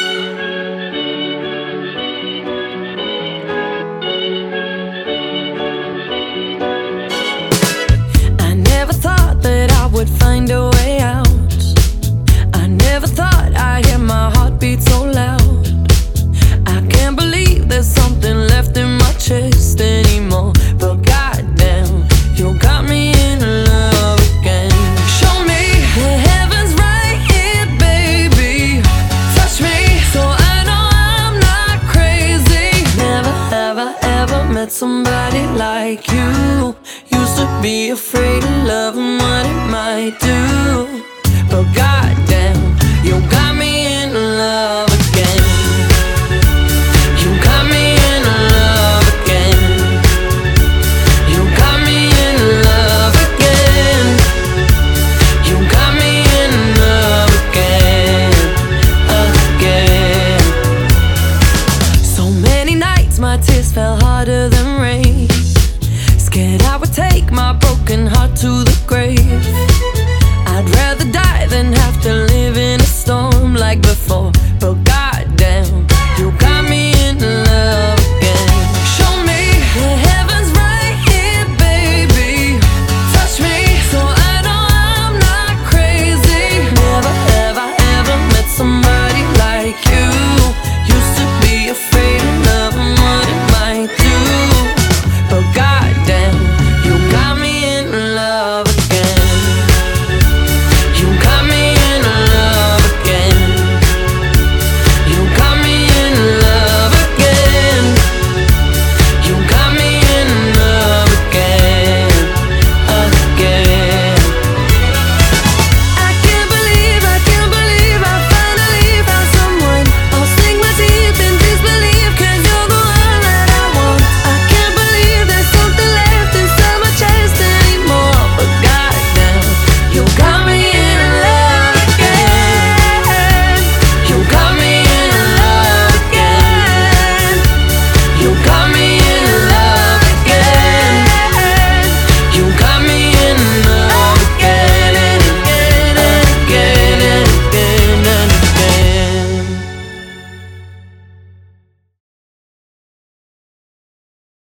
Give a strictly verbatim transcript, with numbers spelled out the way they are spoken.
I never thought that I would find a way out. I never thought I'd hear my heartbeat so loud. I can't believe there's something left in my chest anymore. But goddamn, you got me in love again. Show me the heaven's right here, baby. Touch me so I know I'm not crazy. Never have I ever met somebody like you. Used to be afraid of love and what it might do.